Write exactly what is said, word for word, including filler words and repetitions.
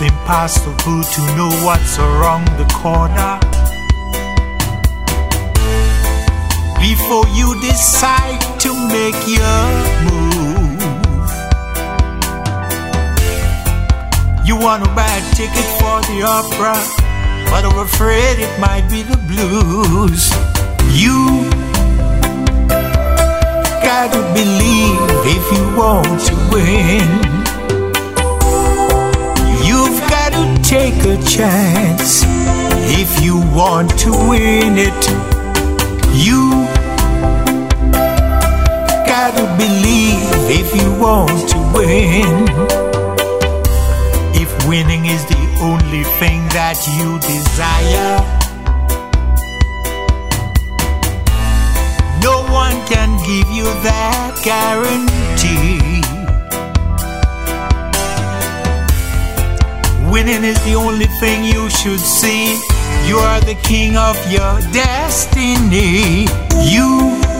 impossible to know what's around the corner. Before you decide to make your move, you want to buy a ticket for the opera, but I'm afraid it might be the blues. You gotta believe if you want to win. You've got to take a chance if you want to win it. You gotta believe if you want to win. If winning is the only thing that you desire, no one can give you that guarantee. Winning is the only thing you should see. You are the king of your destiny. You